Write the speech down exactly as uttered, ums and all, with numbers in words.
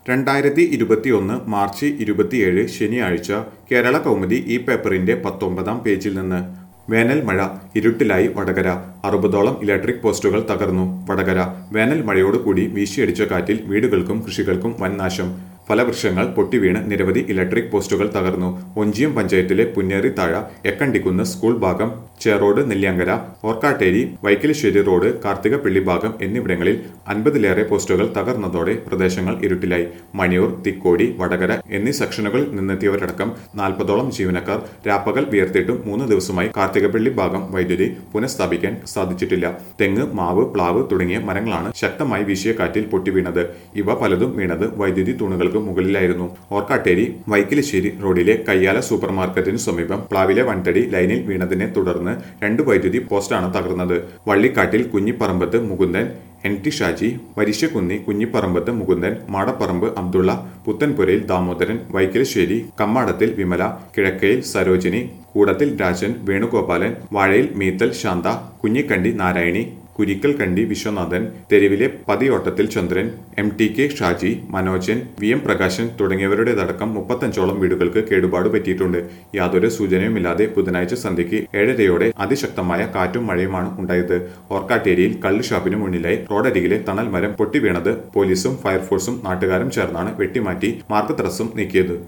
രണ്ടായിരത്തി ഇരുപത്തിയൊന്ന് മാർച്ച് ഇരുപത്തിയേഴ് ശനിയാഴ്ച കേരള കൗമുദി ഈ പേപ്പറിന്റെ പത്തൊമ്പതാം പേജിൽ നിന്ന് വേനൽ മഴ ഇരുട്ടിലായി വടകര അറുപതോളം ഇലക്ട്രിക് പോസ്റ്റുകൾ തകർന്നു വടകര വേനൽ മഴയോടുകൂടി വീശിയടിച്ച കാറ്റിൽ വീടുകൾക്കും കൃഷികൾക്കും വൻ നാശം ഫലവൃക്ഷങ്ങൾ പൊട്ടിവീണ് നിരവധി ഇലക്ട്രിക് പോസ്റ്റുകൾ തകർന്നു ഒഞ്ചിയം പഞ്ചായത്തിലെ പുന്നേറി താഴ എക്കണ്ടിക്കുന്ന് സ്കൂൾ ഭാഗം ചേറോട് നെല്ലിയാങ്കര ഓർക്കാട്ടേരി വൈക്കിലിശ്ശേരി റോഡ് കാർത്തികപ്പള്ളി ഭാഗം എന്നിവിടങ്ങളിൽ അൻപതിലേറെ പോസ്റ്റുകൾ തകർന്നതോടെ പ്രദേശങ്ങൾ ഇരുട്ടിലായി മണിയൂർ തിക്കോടി വടകര എന്നീ സെക്ഷനുകളിൽ നിന്നെത്തിയവരടക്കം നാൽപ്പതോളം ജീവനക്കാർ രാപ്പകൽ വിയർത്തിട്ടും മൂന്ന് ദിവസമായി കാർത്തികപ്പള്ളി ഭാഗം വൈദ്യുതി പുനഃസ്ഥാപിക്കാൻ സാധിച്ചിട്ടില്ല തെങ്ങ് മാവ് പ്ലാവ് തുടങ്ങിയ മരങ്ങളാണ് ശക്തമായി വീശിയ കാറ്റിൽ പൊട്ടിവീണത് ഇവ പലതും വീണത് വൈദ്യുതി തൂണുകൾക്ക് മുകളിലായിരുന്നു ഓർക്കാട്ടേരി വൈക്കിലിശ്ശേരി റോഡിലെ കയ്യാല സൂപ്പർ മാർക്കറ്റിന് സമീപം പ്ലാവിലെ വൻതടി ലൈനിൽ വീണതിനെ തുടർന്ന് രണ്ട് വൈദ്യുതി പോസ്റ്റാണ് തകർന്നത് വള്ളിക്കാട്ടിൽ കുഞ്ഞിപ്പറമ്പത്ത് മുകുന്ദൻ എൻ ടി ഷാജി വരിശക്കുന്നി കുഞ്ഞിപ്പറമ്പത്ത് മുകുന്ദൻ മാടപ്പറമ്പ് അബ്ദുള്ള പുത്തൻപുരയിൽ ദാമോദരൻ വൈക്കിലിശ്ശേരി കമ്മാടത്തിൽ വിമല കിഴക്കയിൽ സരോജിനി കൂടത്തിൽ രാജൻ വേണുഗോപാലൻ വാഴയിൽ മീത്തൽ ശാന്ത കുഞ്ഞിക്കണ്ടി നാരായണി കുരിക്കൽ കണ്ടി വിശ്വനാഥൻ തെരുവിലെ Pathiyottathil Chandran M T K Shaji Manojan V M Prakashan തുടങ്ങിയവരുടേതടക്കം മുപ്പത്തഞ്ചോളം വീടുകൾക്ക് കേടുപാട് പറ്റിയിട്ടുണ്ട് യാതൊരു സൂചനയുമില്ലാതെ ബുധനാഴ്ച സന്ധ്യയ്ക്ക് ഏഴരയോടെ അതിശക്തമായ കാറ്റും മഴയുമാണ് ഉണ്ടായത് ഓർക്കാട്ടേരിയിൽ കള്ള് ഷാപ്പിന് മുന്നിലായി റോഡരികിലെ തണൽ മരം പൊട്ടിവീണത് പോലീസും ഫയർഫോഴ്സും നാട്ടുകാരും ചേർന്നാണ് വെട്ടിമാറ്റി മാർഗതടസ്സം നീക്കിയത്